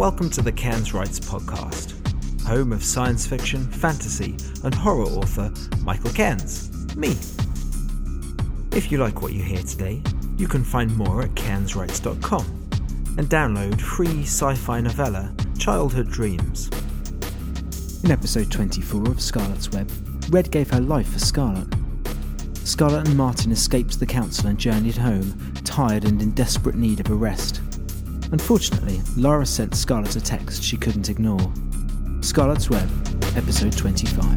welcome to the Cairns Writes podcast, home of science fiction, fantasy and horror author Michael Cairns, me. If you like what you hear today, you can find more at cairnswrites.com and download free sci-fi novella Childhood Dreams. In episode 24 of Scarlet's Web, Red gave her life for Scarlet. Scarlet and Martin escaped the council and journeyed home, tired and in desperate need of a rest. Unfortunately, Lara sent Scarlet a text she couldn't ignore. Scarlet's Web, episode 25.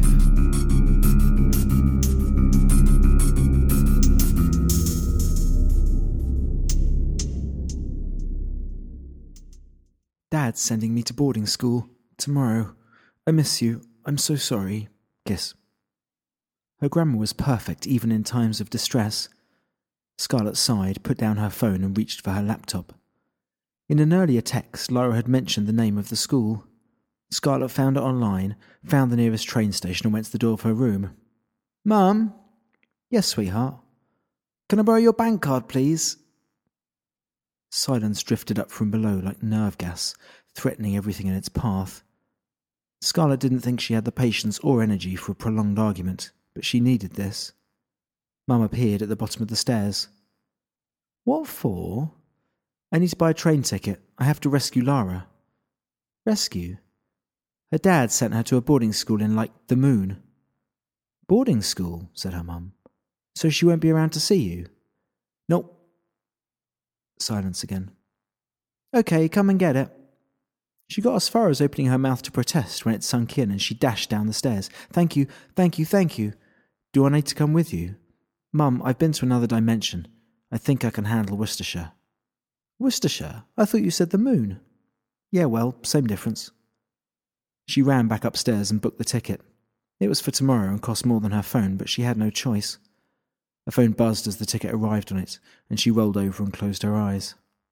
Dad's sending me to boarding school tomorrow. I miss you. I'm so sorry. Kiss. Her grammar was perfect even in times of distress. Scarlet sighed, put down her phone and reached for her laptop. In an earlier text, Lara had mentioned the name of the school. Scarlet found it online, found the nearest train station and went to the door of her room. Mum? Yes, sweetheart. Can I borrow your bank card, please? Silence drifted up from below like nerve gas, threatening everything in its path. Scarlet didn't think she had the patience or energy for a prolonged argument, but she needed this. Mum appeared at the bottom of the stairs. What for? I need to buy a train ticket. I have to rescue Lara. Rescue? Her dad sent her to a boarding school in, the moon. Boarding school, said her mum. So she won't be around to see you? Nope. Silence again. Okay, come and get it. She got as far as opening her mouth to protest when it sunk in and she dashed down the stairs. Thank you, thank you, thank you. Do I need to come with you? Mum, I've been to another dimension. I think I can handle Worcestershire. Worcestershire? I thought you said the moon. Yeah, well, same difference. She ran back upstairs and booked the ticket. It was for tomorrow and cost more than her phone, but she had no choice. Her phone buzzed as the ticket arrived on it, and she rolled over and closed her eyes.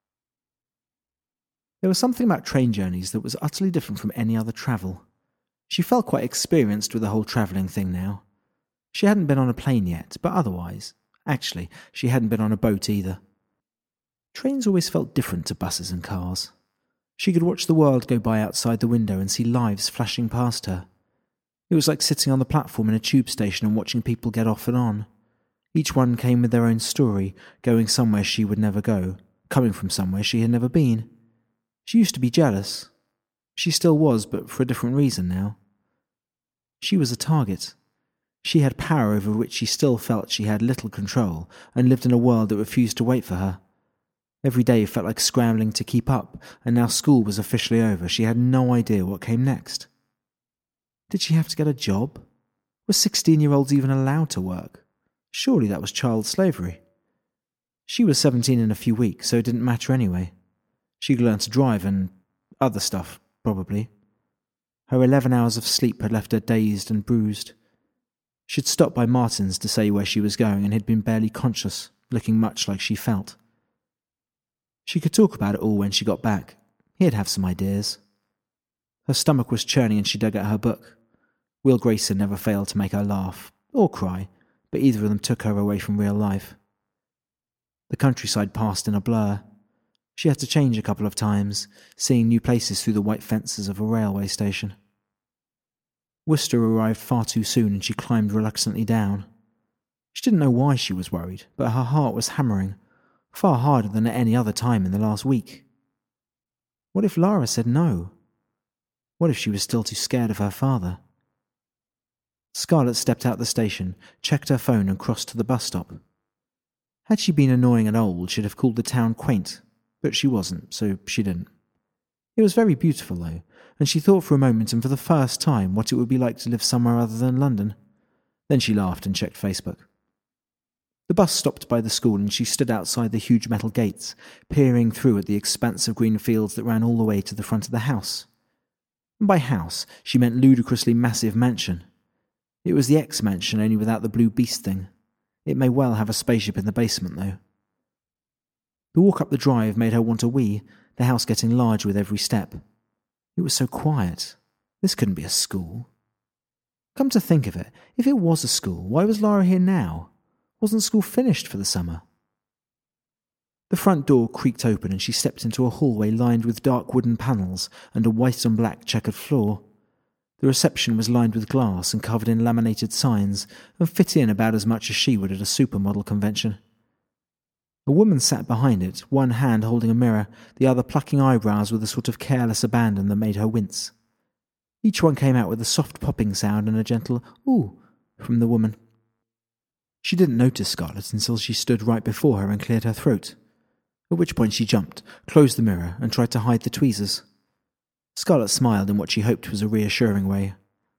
There was something about train journeys that was utterly different from any other travel. She felt quite experienced with the whole travelling thing now. She hadn't been on a plane yet, but otherwise, actually, she hadn't been on a boat either. Trains always felt different to buses and cars. She could watch the world go by outside the window and see lives flashing past her. It was like sitting on the platform in a tube station and watching people get off and on. Each one came with their own story, going somewhere she would never go, coming from somewhere she had never been. She used to be jealous. She still was, but for a different reason now. She was a target. She had power over which she still felt she had little control, and lived in a world that refused to wait for her. Every day felt like scrambling to keep up, and now school was officially over. She had no idea what came next. Did she have to get a job? Were 16-year-olds even allowed to work? Surely that was child slavery. She was 17 in a few weeks, so it didn't matter anyway. She'd learned to drive and other stuff, probably. Her 11 hours of sleep had left her dazed and bruised. She'd stopped by Martin's to say where she was going and had been barely conscious, looking much like she felt. She could talk about it all when she got back. He'd have some ideas. Her stomach was churning and she dug at her book. Will Grayson never failed to make her laugh, or cry, but either of them took her away from real life. The countryside passed in a blur. She had to change a couple of times, seeing new places through the white fences of a railway station. Worcester arrived far too soon and she climbed reluctantly down. She didn't know why she was worried, but her heart was hammering, far harder than at any other time in the last week. What if Lara said no? What if she was still too scared of her father? Scarlet stepped out the station, checked her phone and crossed to the bus stop. Had she been annoying and old, she'd have called the town quaint, but she wasn't, so she didn't. It was very beautiful, though, and she thought for a moment and for the first time what it would be like to live somewhere other than London. Then she laughed and checked Facebook. The bus stopped by the school and she stood outside the huge metal gates, peering through at the expanse of green fields that ran all the way to the front of the house. And by house, she meant ludicrously massive mansion. It was the X-mansion, only without the blue beast thing. It may well have a spaceship in the basement, though. The walk up the drive made her want a wee, the house getting larger with every step. It was so quiet. This couldn't be a school. Come to think of it, if it was a school, why was Lara here now? Wasn't school finished for the summer? The front door creaked open and she stepped into a hallway lined with dark wooden panels and a white and black checkered floor. The reception was lined with glass and covered in laminated signs and fit in about as much as she would at a supermodel convention. A woman sat behind it, one hand holding a mirror, the other plucking eyebrows with a sort of careless abandon that made her wince. Each one came out with a soft popping sound and a gentle "ooh" from the woman. She didn't notice Scarlett until she stood right before her and cleared her throat, at which point she jumped, closed the mirror and tried to hide the tweezers. Scarlett smiled in what she hoped was a reassuring way.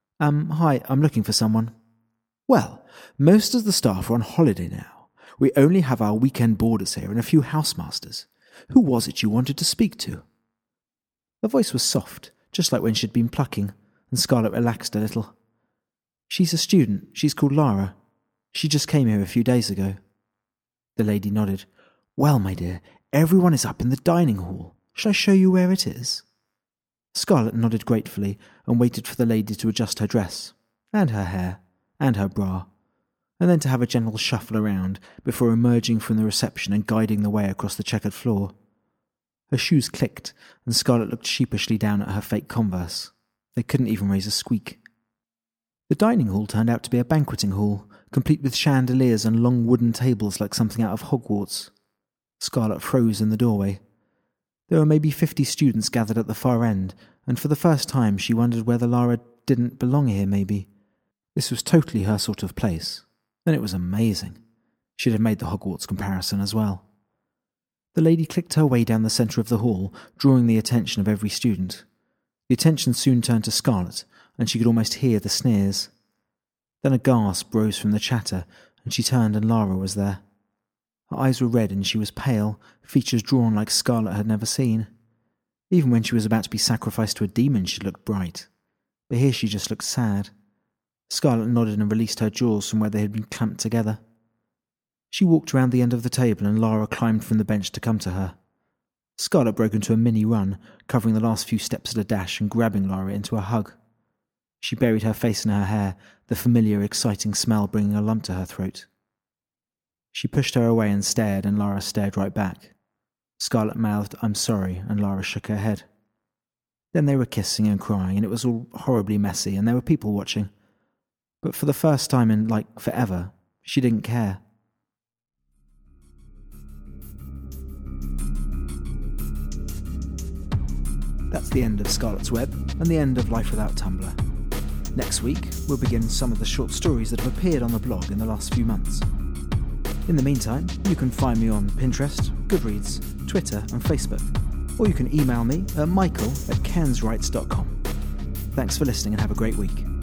Hi, I'm looking for someone." "Well, most of the staff are on holiday now. We only have our weekend boarders here and a few housemasters. Who was it you wanted to speak to?" The voice was soft, just like when she'd been plucking, and Scarlett relaxed a little. "She's a student. She's called Lara. She just came here a few days ago." The lady nodded. "Well, my dear, everyone is up in the dining hall. Shall I show you where it is?" Scarlett nodded gratefully and waited for the lady to adjust her dress, and her hair, and her bra, and then to have a gentle shuffle around before emerging from the reception and guiding the way across the checkered floor. Her shoes clicked, and Scarlett looked sheepishly down at her fake Converse. They couldn't even raise a squeak. The dining hall turned out to be a banqueting hall, complete with chandeliers and long wooden tables like something out of Hogwarts. Scarlett froze in the doorway. There were maybe 50 students gathered at the far end, and for the first time she wondered whether Lara didn't belong here maybe. This was totally her sort of place, and it was amazing. She'd have made the Hogwarts comparison as well. The lady clicked her way down the centre of the hall, drawing the attention of every student. The attention soon turned to Scarlett, and she could almost hear the sneers. Then a gasp rose from the chatter, and she turned and Lara was there. Her eyes were red and she was pale, features drawn like Scarlett had never seen. Even when she was about to be sacrificed to a demon she looked bright, but here she just looked sad. Scarlett nodded and released her jaws from where they had been clamped together. She walked round the end of the table and Lara climbed from the bench to come to her. Scarlett broke into a mini run, covering the last few steps at a dash and grabbing Lara into a hug. She buried her face in her hair, the familiar, exciting smell bringing a lump to her throat. She pushed her away and stared, and Lara stared right back. Scarlett mouthed, "I'm sorry," and Lara shook her head. Then they were kissing and crying, and it was all horribly messy, and there were people watching. But for the first time in, forever, she didn't care. That's the end of Scarlett's Web, and the end of Life Without Tumblr. Next week, we'll begin some of the short stories that have appeared on the blog in the last few months. In the meantime, you can find me on Pinterest, Goodreads, Twitter and Facebook, or you can email me at michael@cairnswrites.com. Thanks for listening and have a great week.